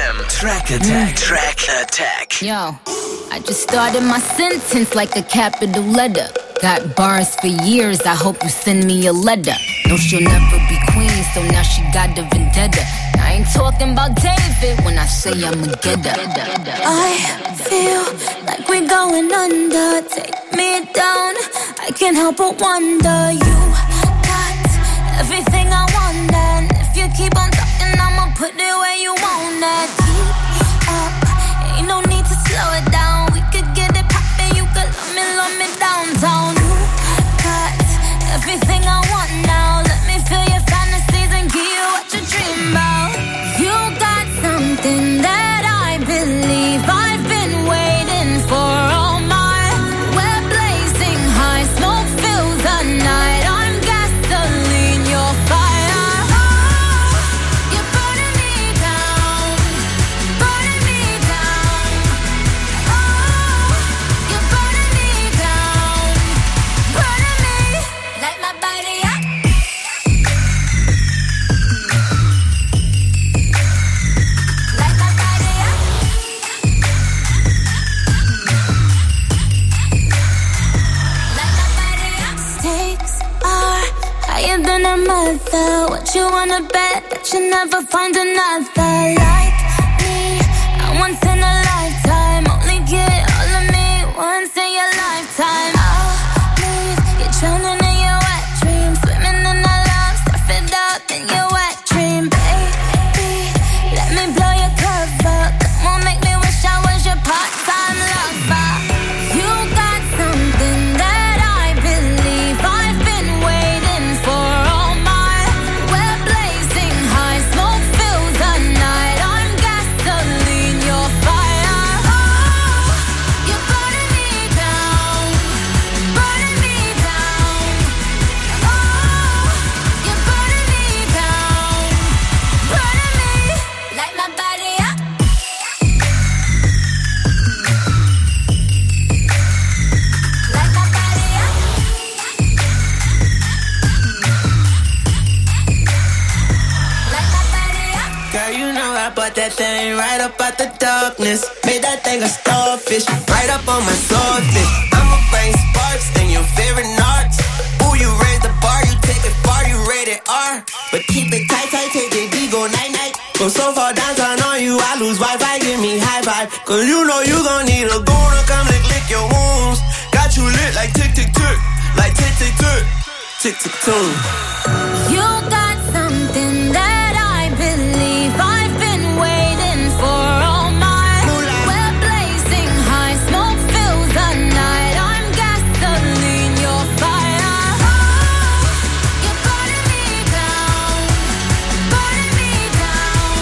FM. Track Attack. Track Attack. Yo, I just started my sentence like a capital letter. Got bars for years, I hope you send me a letter. No, she'll never be queen, so now she got the vendetta. I ain't talking about David when I say I'm a getter. I feel like we're going under. Take me down, I can't help but wonder. You got everything I want, and if you keep on talking, I'ma put it where you want it. Keep up, ain't no need to slow it down. We could get it poppin', you could love me downtown. You got everything I want now. Let me feel your fantasies and give you what you dream about. You got something that I believe I've been waiting for all my. We're blazing high, smoke fills the night. I'm gasoline, you're fire. Oh, you're burning me down, burning me down. Oh, you're burning me down, burning me. Light my body up. Light my body up. Light my body up. Stakes are higher than a mother. What you wanna bet that you never find another like me? I'm once in a lifetime. Only get all of me once in your lifetime. I'll leave you drowning in your wet dreams, swimming in the love, surf it up in your wet dream, baby. Let me blow your cover. Come on, make me wish I was your part-time lover. You got something that I believe I've been waiting for all my. We're blazing high, smoke fills the night. I'm gasoline, you're fire. Oh, you're burning me down, burning me down. Oh, you're burning me down, burning me. Light my body up. Light my body up. Light my body up. Girl, you know I bought that thing right up out the darkness. Made that thing a starfish, right up on my swordfish. I'ma bring sparks and your favorite narcs. Ooh, you raise the bar, you take it far, you rated R. But keep it tight, tight, take the D, go night-night. Go so far downtown on you, I lose Wi-Fi, give me high five. Cause you know you gon' need a goon to come lick your wounds. Got you lit like tick-tick-tick, like tick-tick-tick, tick-tick-toom. You got something that I believe I've been waiting for all my. We're blazing high, smoke fills the night. I'm gasoline, you're fire. Oh, you're burning me down, burning me down.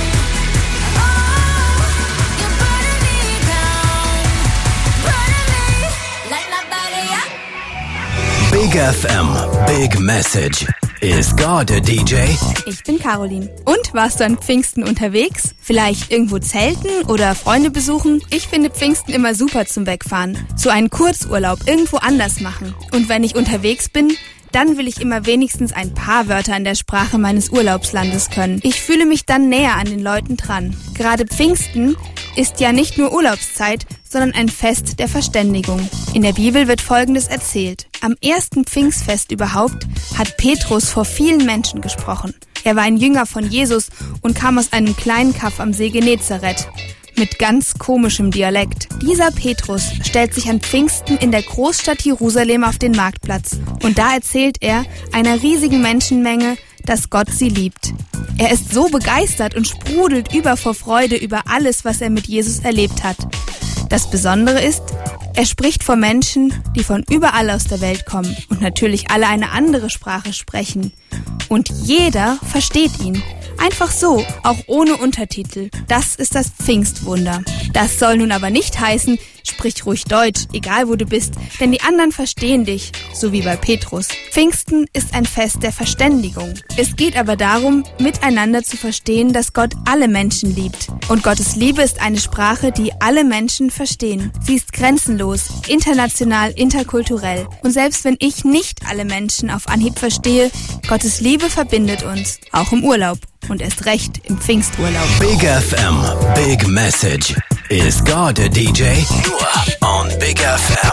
Oh, you're burning me down, burning me. Light my body up. Big FM, Big Message. Ist God a DJ? Ich bin Caroline. Und, warst du an Pfingsten unterwegs? Vielleicht irgendwo zelten oder Freunde besuchen? Ich finde Pfingsten immer super zum Wegfahren. So einen Kurzurlaub irgendwo anders machen. Und wenn ich unterwegs bin, dann will ich immer wenigstens ein paar Wörter in der Sprache meines Urlaubslandes können. Ich fühle mich dann näher an den Leuten dran. Gerade Pfingsten ist ja nicht nur Urlaubszeit, sondern ein Fest der Verständigung. In der Bibel wird Folgendes erzählt. Am ersten Pfingstfest überhaupt hat Petrus vor vielen Menschen gesprochen. Er war ein Jünger von Jesus und kam aus einem kleinen Kaff am See Genezareth mit ganz komischem Dialekt. Dieser Petrus stellt sich an Pfingsten in der Großstadt Jerusalem auf den Marktplatz und da erzählt er einer riesigen Menschenmenge, dass Gott sie liebt. Er ist so begeistert und sprudelt über vor Freude über alles, was er mit Jesus erlebt hat. Das Besondere ist, er spricht vor Menschen, die von überall aus der Welt kommen und natürlich alle eine andere Sprache sprechen. Und jeder versteht ihn. Einfach so, auch ohne Untertitel. Das ist das Pfingstwunder. Das soll nun aber nicht heißen, sprich ruhig Deutsch, egal wo du bist, denn die anderen verstehen dich, so wie bei Petrus. Pfingsten ist ein Fest der Verständigung. Es geht aber darum, miteinander zu verstehen, dass Gott alle Menschen liebt. Und Gottes Liebe ist eine Sprache, die alle Menschen verstehen. Sie ist grenzenlos, international, interkulturell. Und selbst wenn ich nicht alle Menschen auf Anhieb verstehe, Gottes Liebe verbindet uns, auch im Urlaub. und erst recht im Pfingsturlaub. Big FM, Big Message. Is God a DJ? Nur on Big FM.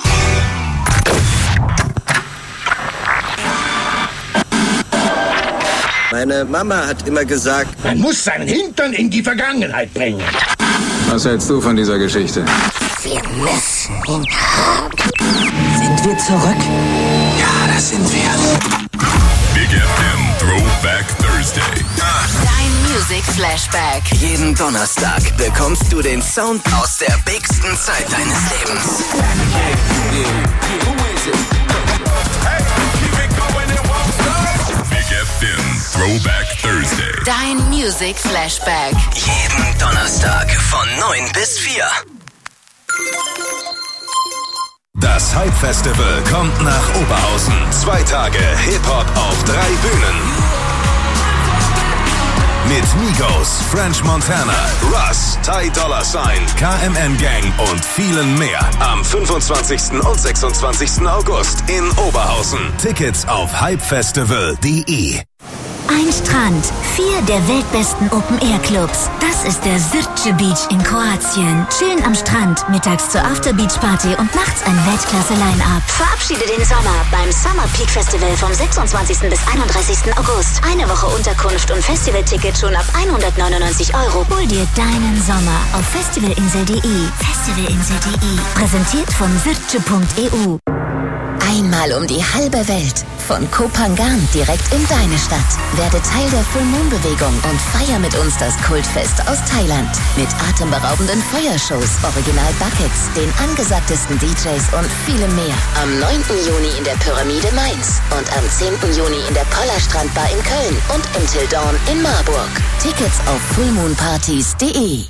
Meine Mama hat immer gesagt, man muss seinen Hintern in die Vergangenheit bringen. Was hältst du von dieser Geschichte? Wir müssen ihn haben. Sind wir zurück? Ja, das sind wir. Big FM Throwback Thursday. Dein Music Flashback. Jeden Donnerstag bekommst du den Sound aus der bigsten Zeit deines Lebens. Big FM Throwback Thursday. Dein Music Flashback. Jeden Donnerstag von 9 bis 4. Das Hype Festival kommt nach Oberhausen. 2 Tage Hip-Hop auf 3 Bühnen. Mit Migos, French Montana, Russ, Ty Dolla $ign, KMN Gang und vielen mehr. Am 25. und 26. August in Oberhausen. Tickets auf hypefestival.de. Ein Strand, 4 der weltbesten Open-Air-Clubs. Das ist der Zrće Beach in Kroatien. Chillen am Strand, mittags zur After-Beach-Party und nachts ein Weltklasse-Line-Up. Verabschiede den Sommer beim Summer Peak Festival vom 26. bis 31. August. Eine Woche Unterkunft und Festivalticket schon ab 199 €. Hol dir deinen Sommer auf festivalinsel.de. Festivalinsel.de. Präsentiert von Zrće.eu. Einmal um die halbe Welt. Von Koh Phangan direkt in deine Stadt. Werde Teil der Full Moon Bewegung und feier mit uns das Kultfest aus Thailand. Mit atemberaubenden Feuershows, Original Buckets, den angesagtesten DJs und vielem mehr. Am 9. Juni in der Pyramide Mainz und am 10. Juni in der Poller Strandbar in Köln und Until Dawn in Marburg. Tickets auf fullmoonpartys.de.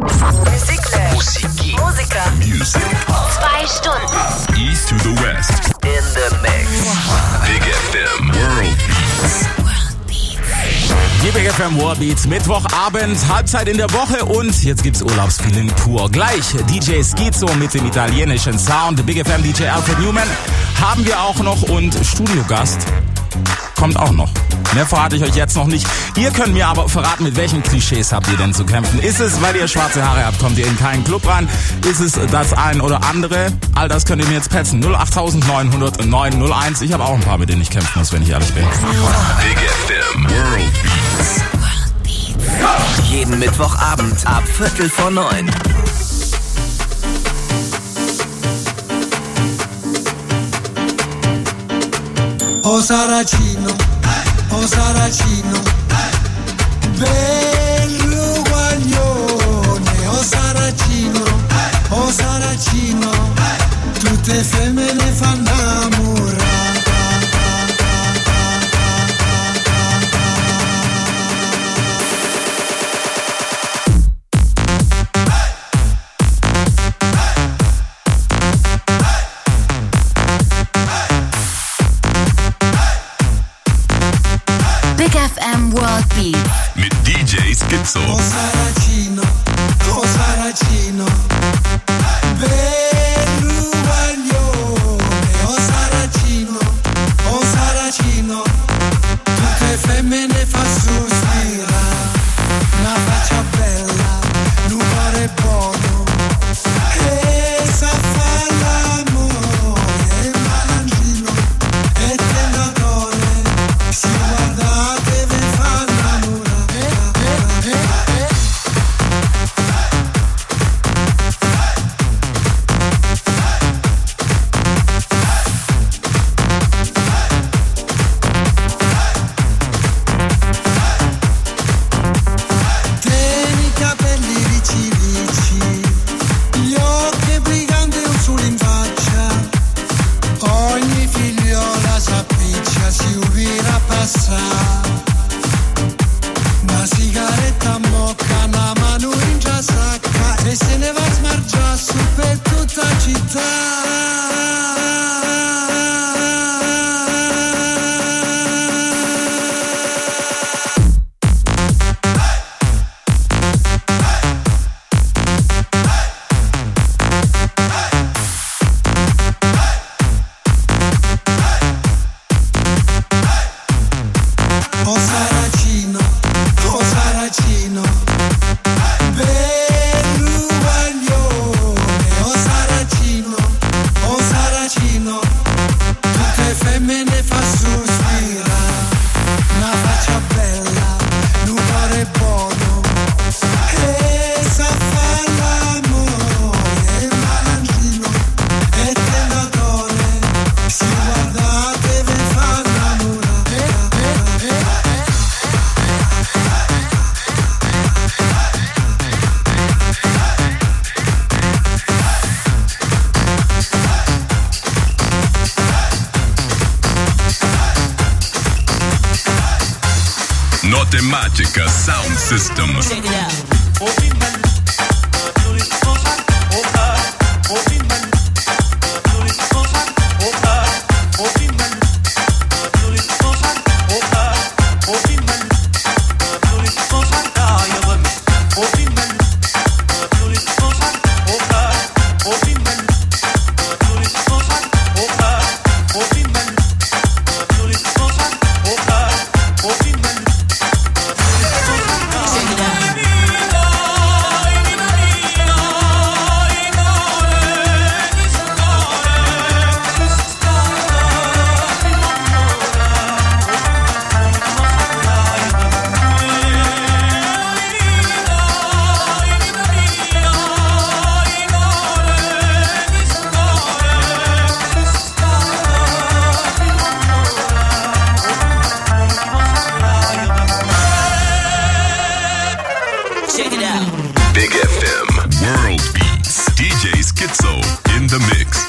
Music. 2 Stunden. East to the West. In the mix. Big FM World Beats. Die Big FM World Beats, Mittwochabend, Halbzeit in der Woche und jetzt gibt's Urlaubsfeeling pur. Gleich DJ Schizo mit dem italienischen Sound. Big FM DJ Alfred Newman haben wir auch noch und Studiogast kommt auch noch. Mehr verrate ich euch jetzt noch nicht. Ihr könnt mir aber verraten, mit welchen Klischees habt ihr denn zu kämpfen? Ist es, weil ihr schwarze Haare habt, kommt ihr in keinen Club rein? Ist es das ein oder andere? All das könnt ihr mir jetzt petzen. 08900 901. Ich habe auch ein paar, mit denen ich kämpfen muss, wenn ich ehrlich bin. Big FM World Beats. Jeden Mittwochabend ab 8:45. Oh Saracino, bello guaglione, oh Saracino, tutte femmine fanno innamorare. Big FM World Beats mit DJ Magica sound system. Check it out. Big FM World Beats. DJ Schizo in the mix.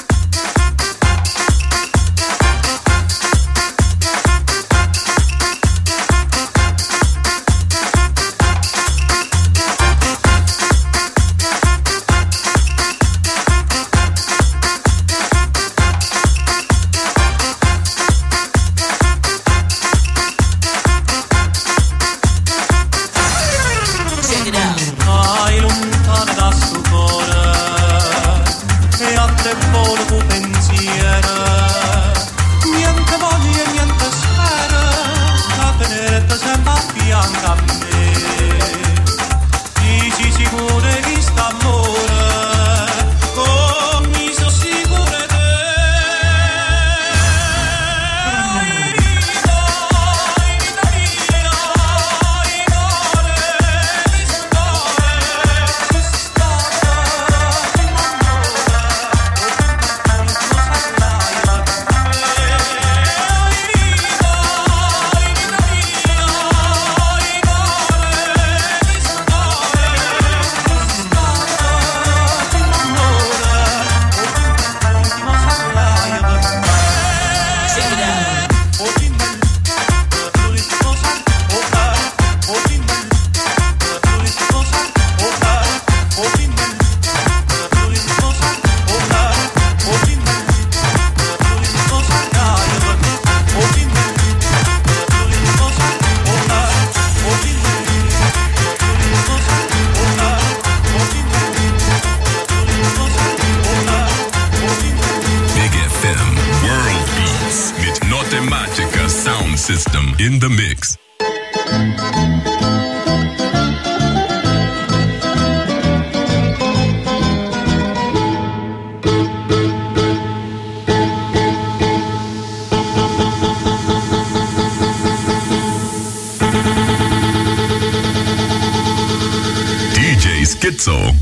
System in the mix. DJ Schizo.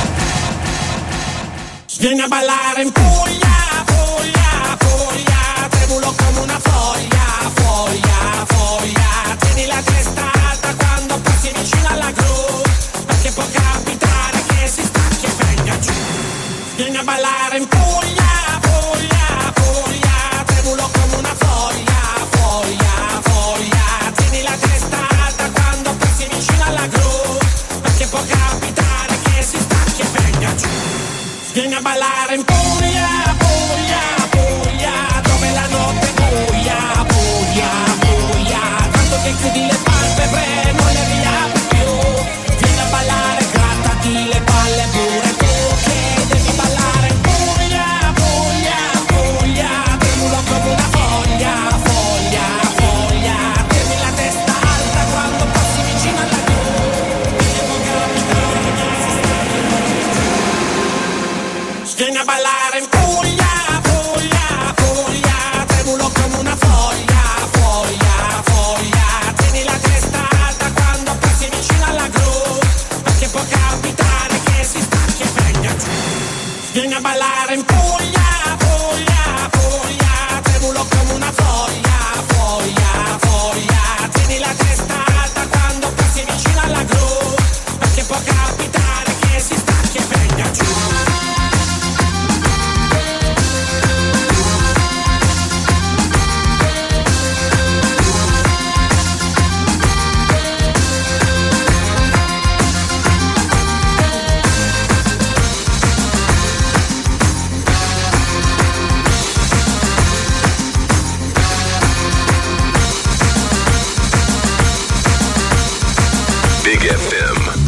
Vieni a ballare in Puglia, Puglia, Puglia.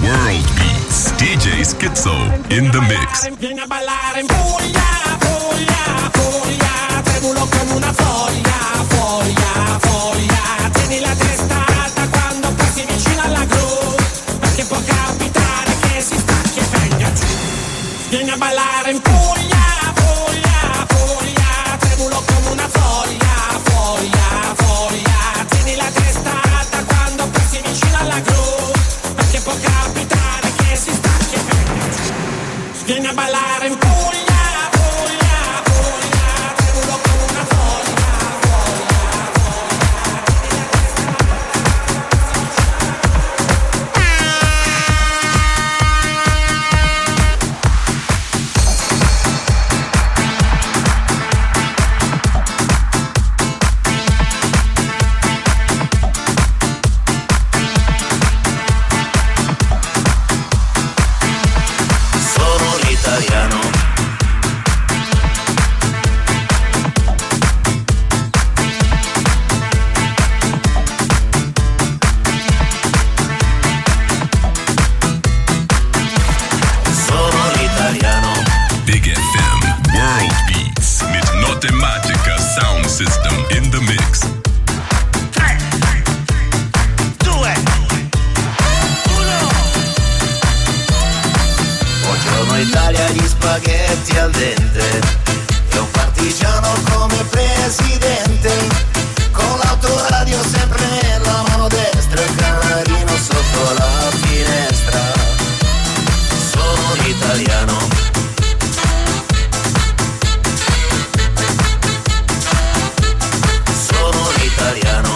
World Beats. DJ Skizzo in the mix. Vieni a ballare in Puglia, Puglia, Puglia, tremulo come una foglia, foglia, foglia. Tieni la testa alta quando passi vicino alla gru, perché può capitare che si stacchi e venga giù. Vieni a ballare in Puglia, Puglia, Puglia, tremulo come una foglia, foglia, foglia. Tieni la testa alta quando passi vicino alla gru, perché può capitare che si stacchi e venga giù. Vieni a ballare in Puglia, Puglia, Puglia, tremulo come una foglia, foglia, Sono l'italiano. Sono l'italiano. Big FM World Beats mit Notematica Sound System in the mix. 3, 2, 1. Buongiorno Italia, gli spaghetti al dente e un partigiano come presidente, con l'autoradio sempre nella mano destra, il canarino sotto la finestra. Sono l'italiano. Sono l'italiano.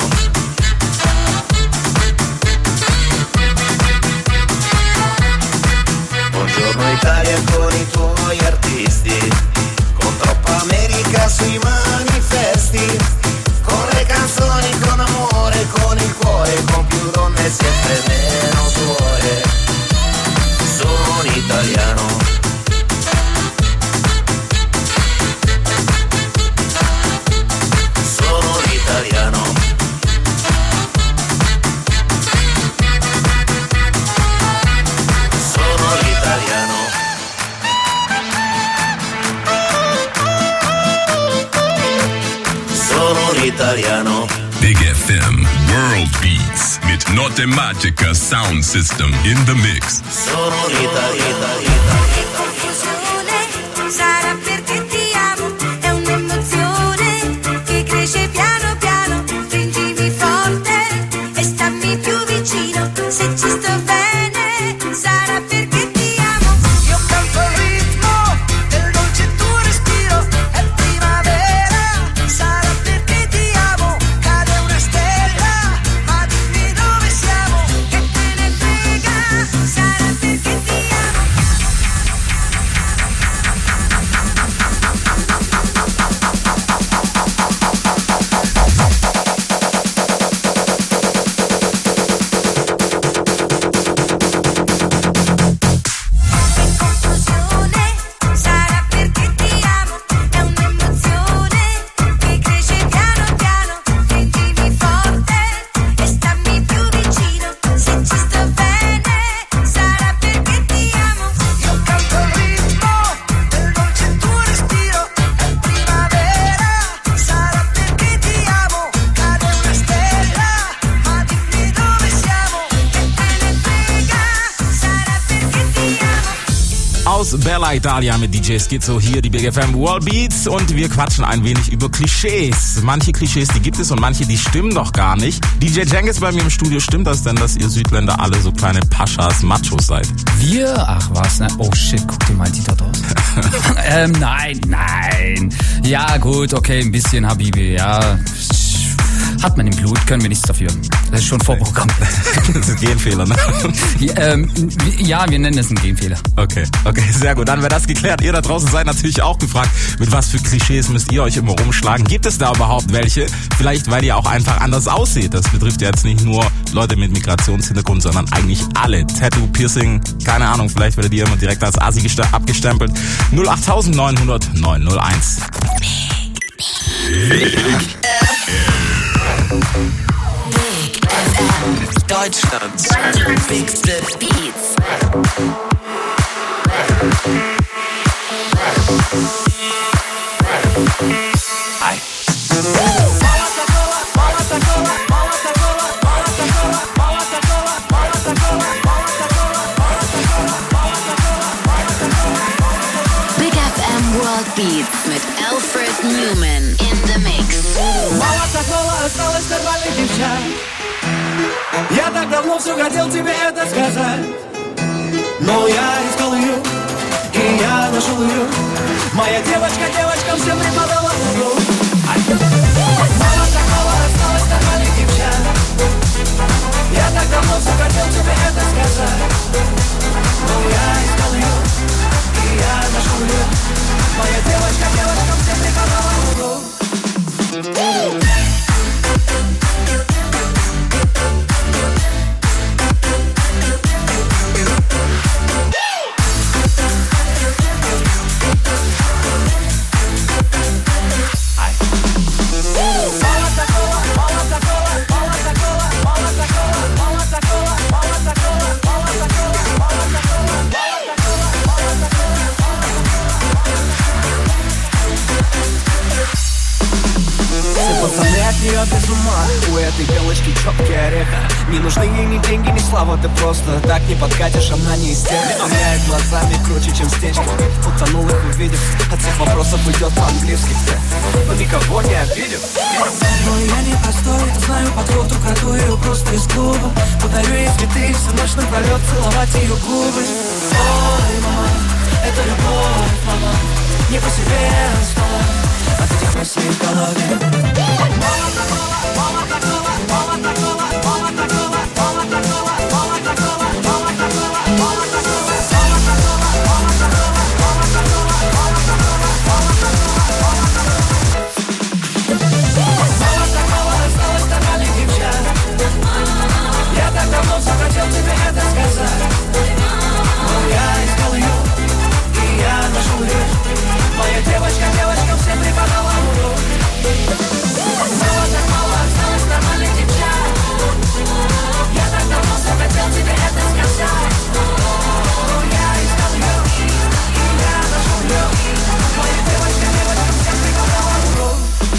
Buongiorno Italia con i tuoi artisti, con troppa America sui manifesti, con le canzoni, con amore, con il cuore, con più donne sempre meno cuore. Sono l'italiano. Sono l'italiano. Sono l'italiano. Sono l'italiano. Big FM World Beats mit Notematica Sound System in the mix. Sono l'italiano. Confusione, sarà perché ti amo, è un'emozione che cresce piano piano, stringimi forte e stammi più vicino, se ci sto bene, sarà perché ti amo. Io canto il ritmo del dolce tuo respiro, è primavera, sarà perché ti amo, cade una stella, ma dimmi dove siamo, che te ne frega, sarà perché ti amo. Confusione, sarà perché ti amo, è un'emozione che cresce piano piano, stringimi forte e stammi più vicino, se ci sto bene, sarà perché ti amo. Io canto il ritmo del dolce tuo respiro, è primavera, sarà perché ti amo, cade una stella, ma dimmi dove siamo, che te ne frega, sarà perché ti amo. Aus Bella Italia mit DJ Skizzo hier, die Big FM World Beats, und wir quatschen ein wenig über Klischees. Manche Klischees, die gibt es und manche, die stimmen doch gar nicht. DJ Cengiz bei mir im Studio, stimmt das denn, dass ihr Südländer alle so kleine Paschas, Machos seid? Wir? Ach was, ne? Oh shit, guck dir mal die dort aus. Nein. Ja gut, okay, ein bisschen Habibi, ja. Hat man im Blut, können wir nichts dafür. Das ist schon vorprogrammiert. Das ist ein Genfehler, ne? Ja, wir nennen es einen Genfehler. Okay, sehr gut. Dann wäre das geklärt. Ihr da draußen seid natürlich auch gefragt, mit was für Klischees müsst ihr euch immer rumschlagen? Gibt es da überhaupt welche? Vielleicht, weil ihr auch einfach anders aussieht. Das betrifft ja jetzt nicht nur Leute mit Migrationshintergrund, sondern eigentlich alle. Tattoo, Piercing, keine Ahnung, vielleicht werdet ihr immer direkt als Asi abgestempelt. 08000 900 901. Big FM. Deutschlands bigste Beats. Hi. Big FM World Beats mit Alfred Newman in the mix. Мало такого осталось нормальных девчат. Я так давно все хотел тебе это сказать, но я искал ее, и я нашел ее. Моя девочка девочкам всем преподала урок. Мало такого осталось нормальных девчат. Я так давно все хотел тебе это сказать, но я искал ее, и я нашел ее. Моя девочка девочкам всем преподала урок. Без ума, у этой белочки четкий ореха. Не нужны ей ни деньги, ни слава. Ты просто так не подкатишь, она не из тех. Стреляет глазами круче, чем стечки. Утонул их увидев, от всех вопросов идет по-английски. Но никого не обидел. Но я не простой, знаю подход, украду ее просто из клуба. Подарю ей цветы, всю ночь напролет целовать ее губы. Ой, мама, это любовь, мама. Не по себе стала от этих мыслей в голове. Я так давно все хотел тебе это сказать, но я искал ее, и я нашел ее. Моя девочка девочкам всем преподала урок. Мало так мало осталось нормальных девчат. Я так давно все хотел тебе это сказать, но я искал ее, и я нашел ее. Моя девочка девочкам всем преподала урок.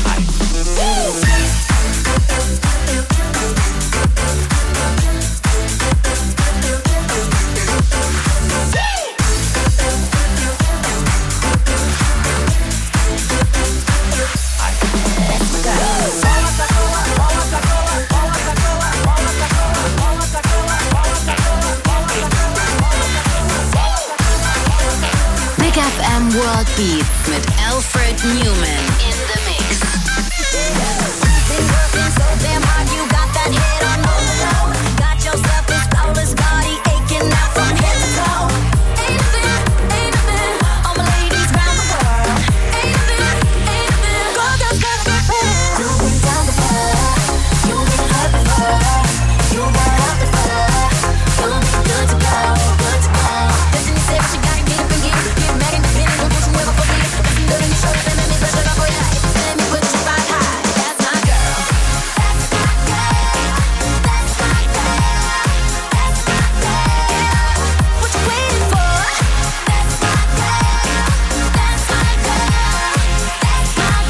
Big FM World Beats mit Alfred Newman in the mix. Been working so damn hard, you got that head on overload. Got yourself this flawless body aching out from head to toe. Ain't a bit, all my ladies round the world. Ain't a bit, go girls, get prepared. You've been down before, you've been hurt before, you got up before. You'll be good to go, good to go. Destiny said what you gotta get up and get mad independent, don't you ever forget. Listen to me, show up and let me brush it off for you. Let me put you right high, that's my girl. That's my girl, that's my girl, that's my girl. What you waiting for? That's my girl, that's my girl, that's my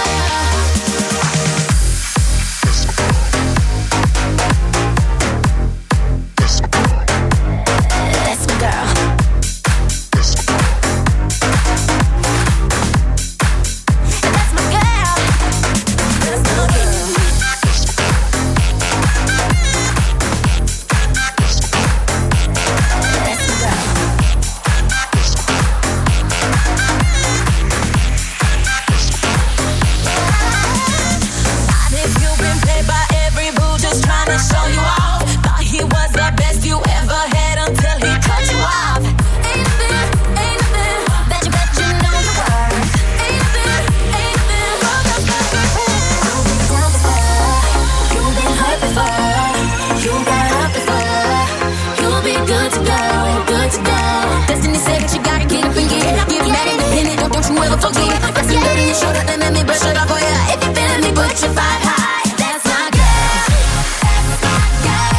girl. That's my girl. If you feeling me, put your vibe high. That's my girl. That's my girl.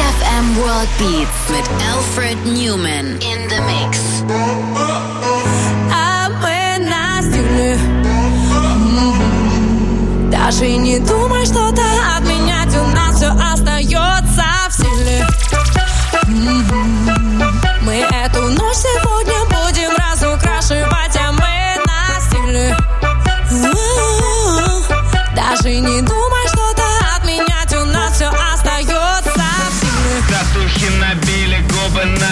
FM World Beats mit Alfred Newman in the Mix. А мы на стиле. Даже не думай что-то отменять, у нас все остается в силе. Мы эту ночь сегодня будем разукрашивать, а мы на стиле. Даже не думай что-то отменять, у нас все остается в силе. Татухи набили губы на